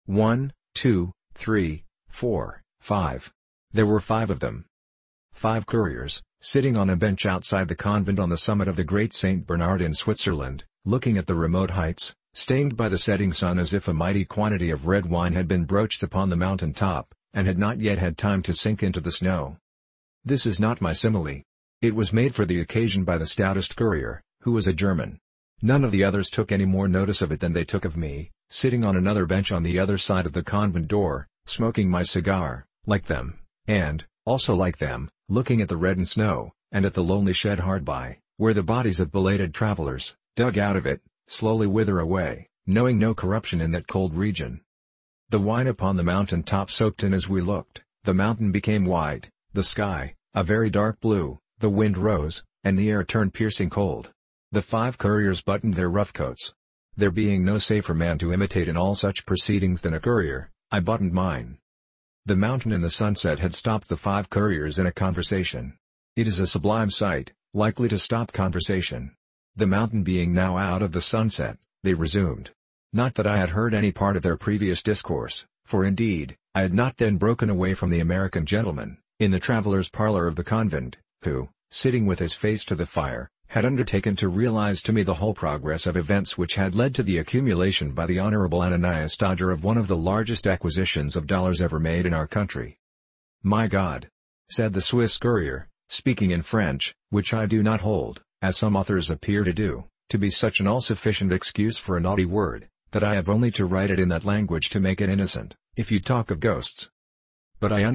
1, 2, 3, 4, 5. There were 5 of them. 5 couriers, sitting on a bench outside the convent on the summit of the Great St. Bernard in Switzerland, looking at the remote heights, stained by the setting sun as if a mighty quantity of red wine had been broached upon the mountain top, and had not yet had time to sink into the snow. This is not my simile. It was made for the occasion by the stoutest courier, who was a German. None of the others took any more notice of it than they took of me, sitting on another bench on the other side of the convent door, smoking my cigar, like them, and, also like them, looking at the reddened snow, and at the lonely shed hard by, where the bodies of belated travelers, dug out of it, slowly wither away, knowing no corruption in that cold region. The wine upon the mountain top soaked in as we looked, the mountain became white, the sky, a very dark blue, the wind rose, and the air turned piercing cold. The 5 couriers buttoned their rough coats. There being no safer man to imitate in all such proceedings than a courier, I buttoned mine. The mountain and the sunset had stopped the 5 couriers in a conversation. It is a sublime sight, likely to stop conversation. The mountain being now out of the sunset, they resumed. Not that I had heard any part of their previous discourse, for indeed, I had not then broken away from the American gentleman, in the traveller's parlour of the convent, who, sitting with his face to the fire, had undertaken to realize to me the whole progress of events which had led to the accumulation by the Honorable Ananias Dodger of one of the largest acquisitions of dollars ever made in our country. "My God!" said the Swiss courier, speaking in French, which I do not hold, as some authors appear to do, to be such an all-sufficient excuse for a naughty word, that I have only to write it in that language to make it innocent, if you talk of ghosts. "But I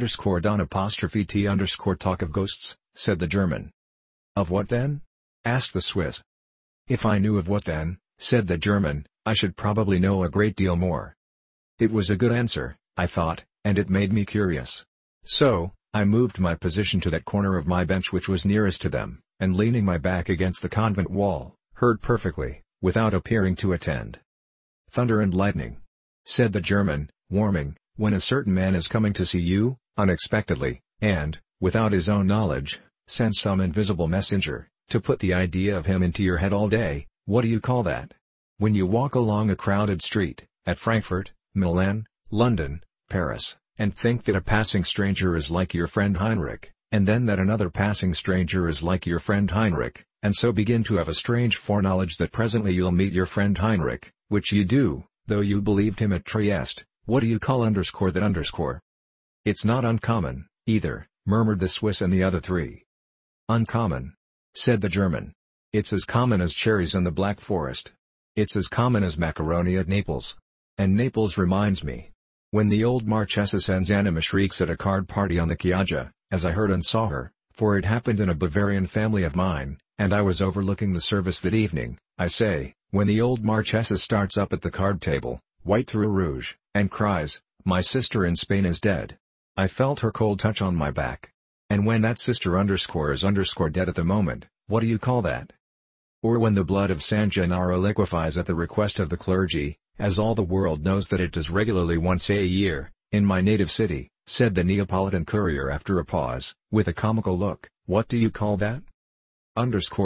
_T_talk of ghosts," said the German. "Of what then?" asked the Swiss. "If I knew of what then," said the German, "I should probably know a great deal more." It was a good answer, I thought, and it made me curious. So, I moved my position to that corner of my bench which was nearest to them, and leaning my back against the convent wall, heard perfectly, without appearing to attend. "Thunder and lightning," said the German, warming, "when a certain man is coming to see you, unexpectedly, and, without his own knowledge, sends some invisible messenger, to put the idea of him into your head all day, what do you call that? When you walk along a crowded street, at Frankfurt, Milan, London, Paris, and think that a passing stranger is like your friend Heinrich, and then that another passing stranger is like your friend Heinrich, and so begin to have a strange foreknowledge that presently you'll meet your friend Heinrich, which you do, though you believed him at Trieste, what do you call that? "It's not uncommon, either," murmured the Swiss and the other 3. "Uncommon," said the German. "It's as common as cherries in the Black Forest. It's as common as macaroni at Naples. And Naples reminds me. When the old Marchesa Sanzanima shrieks at a card party on the Chioggia, as I heard and saw her, for it happened in a Bavarian family of mine, and I was overlooking the service that evening, I say, when the old Marchesa starts up at the card table, white through rouge, and cries, 'My sister in Spain is dead,' I felt her cold touch on my back. And when that sister is dead at the moment, what do you call that? Or when the blood of San Gennaro liquefies at the request of the clergy, as all the world knows that it does regularly once a year, in my native city," said the Neapolitan courier after a pause, with a comical look, "what do you call that?